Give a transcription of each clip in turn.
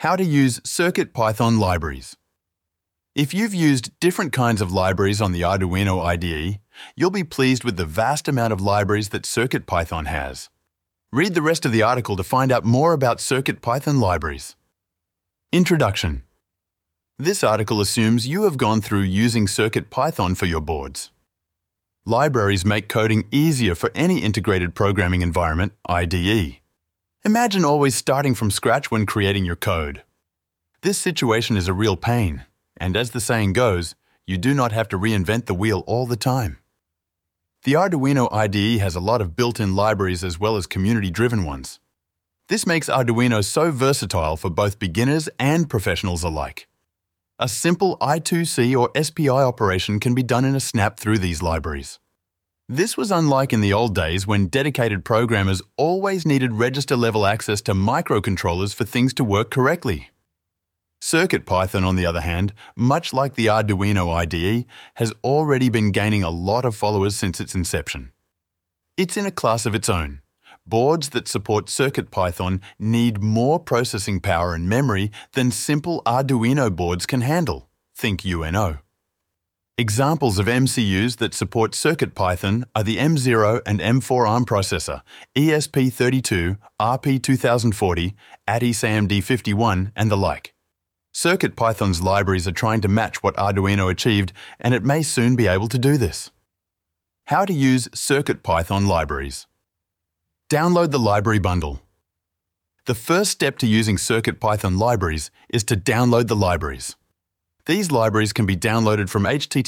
How to use CircuitPython libraries. If you've used different kinds of libraries on the Arduino IDE, you'll be pleased with the vast amount of libraries that CircuitPython has. Read the rest of the article to find out more about CircuitPython libraries. Introduction. This article assumes you have gone through using CircuitPython for your boards. Libraries make coding easier for any integrated programming environment, IDE. Imagine always starting from scratch when creating your code. This situation is a real pain, and as the saying goes, you do not have to reinvent the wheel all the time. The Arduino IDE has a lot of built-in libraries as well as community-driven ones. This makes Arduino so versatile for both beginners and professionals alike. A simple I2C or SPI operation can be done in a snap through these libraries. This was unlike in the old days when dedicated programmers always needed register-level access to microcontrollers for things to work correctly. CircuitPython, on the other hand, much like the Arduino IDE, has already been gaining a lot of followers since its inception. It's in a class of its own. Boards that support CircuitPython need more processing power and memory than simple Arduino boards can handle. Think UNO. Examples of MCUs that support CircuitPython are the M0 and M4 ARM processor, ESP32, RP2040, ATIS AMD51, and the like. CircuitPython's libraries are trying to match what Arduino achieved, and it may soon be able to do this. How to use CircuitPython libraries. Download the library bundle. The first step to using CircuitPython libraries is to download the libraries. These libraries can be downloaded from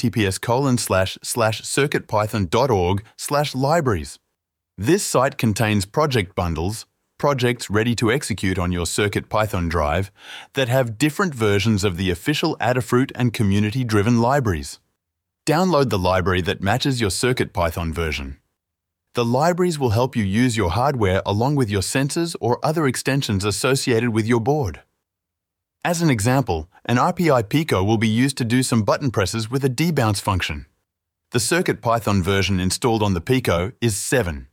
https://circuitpython.org/libraries. This site contains project bundles, projects ready to execute on your CircuitPython drive, that have different versions of the official Adafruit and community-driven libraries. Download the library that matches your CircuitPython version. The libraries will help you use your hardware along with your sensors or other extensions associated with your board. As an example, an RPI Pico will be used to do some button presses with a debounce function. The CircuitPython version installed on the Pico is 7,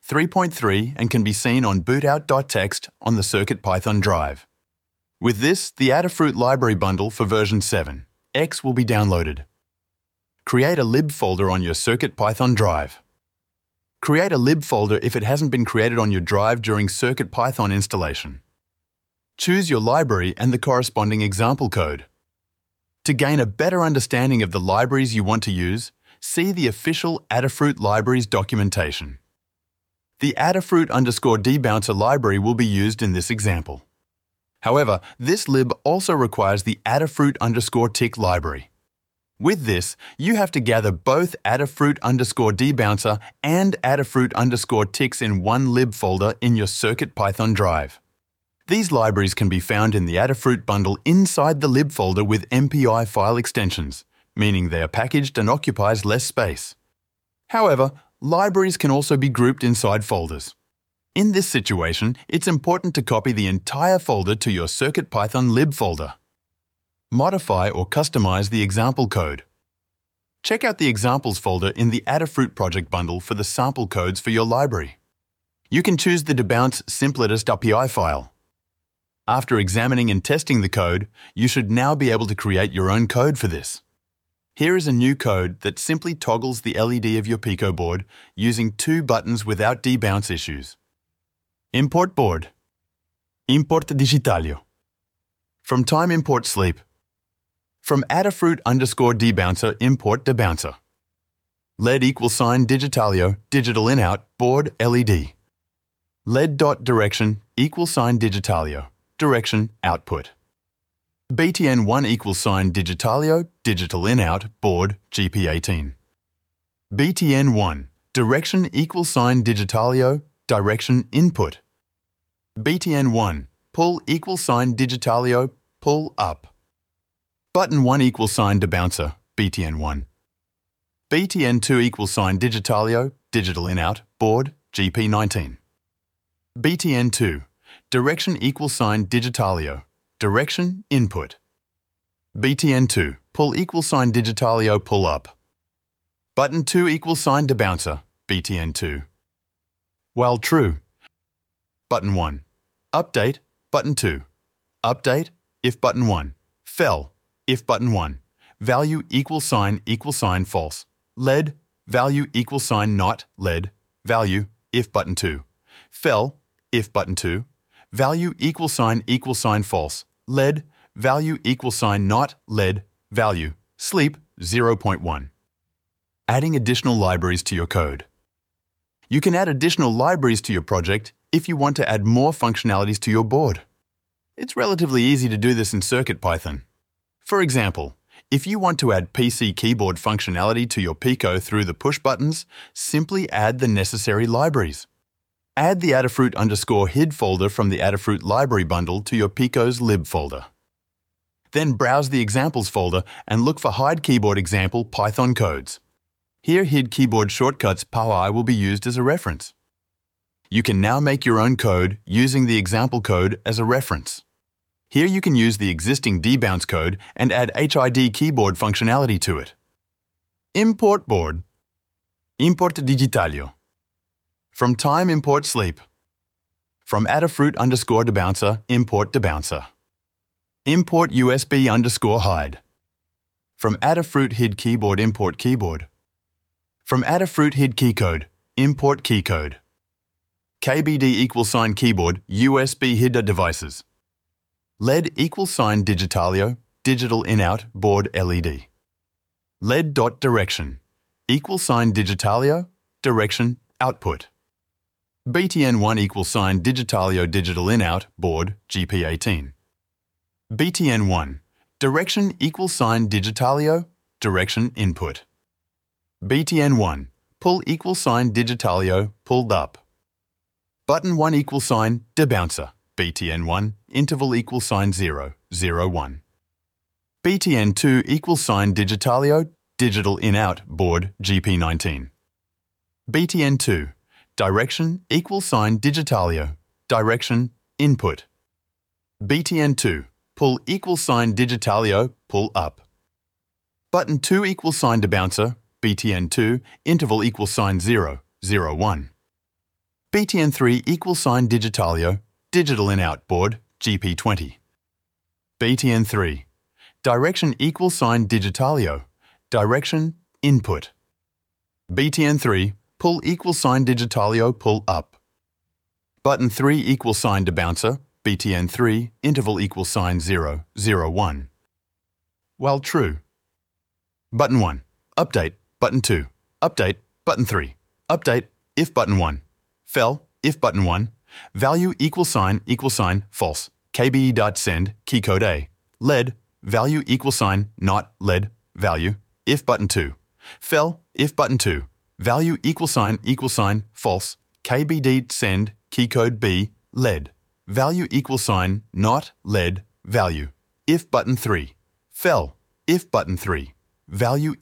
3.3 and can be seen on bootout.txt on the CircuitPython drive. With this, the Adafruit library bundle for version 7, X will be downloaded. Create a lib folder on your CircuitPython drive. Create a lib folder if it hasn't been created on your drive during CircuitPython installation. Choose your library and the corresponding example code. To gain a better understanding of the libraries you want to use, see the official Adafruit libraries documentation. The Adafruit_debouncer library will be used in this example. However, this lib also requires the Adafruit_tick library. With this, you have to gather both Adafruit_debouncer and Adafruit_ticks in one lib folder in your CircuitPython drive. These libraries can be found in the Adafruit bundle inside the lib folder with MPI file extensions, meaning they are packaged and occupies less space. However, libraries can also be grouped inside folders. In this situation, it's important to copy the entire folder to your CircuitPython lib folder. Modify or customize the example code. Check out the examples folder in the Adafruit project bundle for the sample codes for your library. You can choose the debounce simpletest.py file. After examining and testing the code, you should now be able to create your own code for this. Here is a new code that simply toggles the LED of your Pico board using 2 buttons without debounce issues. Import board. Import digitalio. From time import sleep. From Adafruit_debouncer import debouncer. LED =digitalio digital in-out board LED. LED.direction =digitalio direction output. BTN1 =digitalio digital in-out board GP18. BTN1 direction =digitalio direction input. BTN1 pull =digitalio pull up. Button 1 =debouncer BTN1. BTN2 =digitalio digital in-out board GP19. BTN2 direction =digitalio direction input. BTN2 pull =digitalio pull up. Button 2 =debouncer BTN2. While true. Button 1 update button 2. update, if button 1. Fell, if button 1. Value equal sign false. Lead, value equal sign not lead. Value, if button 2. Fell, if button 2. Value equal sign false. Lead, value equal sign not lead. Value, sleep 0.1. Adding additional libraries to your code. You can add additional libraries to your project if you want to add more functionalities to your board. It's relatively easy to do this in CircuitPython. For example, if you want to add PC keyboard functionality to your Pico through the push buttons, simply add the necessary libraries. Add the Adafruit_hid folder from the Adafruit library bundle to your Pico's lib folder. Then browse the examples folder and look for hide keyboard example Python codes. Here, hid keyboard shortcuts POWI will be used as a reference. You can now make your own code using the example code as a reference. Here you can use the existing debounce code and add HID keyboard functionality to it. Import board. Import digitalio. From time import sleep. From Adafruit_debouncer import debouncer. Import USB_hide. From Adafruit hid keyboard import keyboard. From Adafruit hid keycode, import keycode. KBD keyboard USB hid devices. LED digitalio, digital in-out board LED. LED.direction, digitalio, direction output. BTN1 digitalio digital in-out board GP18. BTN1, direction digitalio, direction input. BTN1, pull digitalio, pulled up. Button 1 debouncer, BTN1, interval 0, 0, 1. BTN2 digitalio, digital in-out board GP19. BTN2, direction digitalio, direction input. BTN2, pull digitalio, pull up. Button 2 debouncer, BTN2, interval 0, 0, 1. BTN3 digitalio, digital in-out board GP20. BTN3, direction digitalio, direction input. BTN3, pull digitalio, pull up. Button 3 debouncer, BTN3, interval 0, 0, 1. While true. Button 1, update, button 2, update, button 3, update, if button 1. Fell, if button 1. Value false, kbe.send, keycode A. Lead, value not lead, value, if button 2. Fell, if button 2. Value false, kbd.send, keycode B, lead. Value not lead, value, if button 3. Fell, if button 3. Value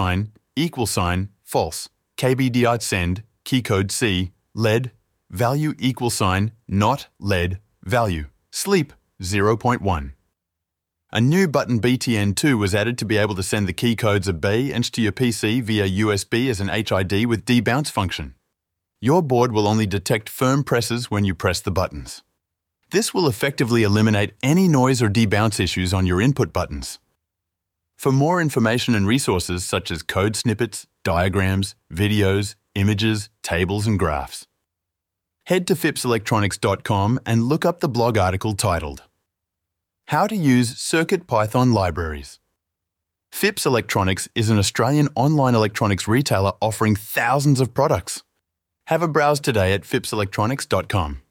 false, kbd.send, keycode C, lead. Value not lead, value, sleep 0.1. A new button BTN2 was added to be able to send the key codes of B into your PC via USB as an HID with debounce function. Your board will only detect firm presses when you press the buttons. This will effectively eliminate any noise or debounce issues on your input buttons. For more information and resources such as code snippets, diagrams, videos, images, tables and graphs, head to phipselectronics.com and look up the blog article titled How to Use CircuitPython Libraries. Phipps Electronics is an Australian online electronics retailer offering thousands of products. Have a browse today at phipselectronics.com.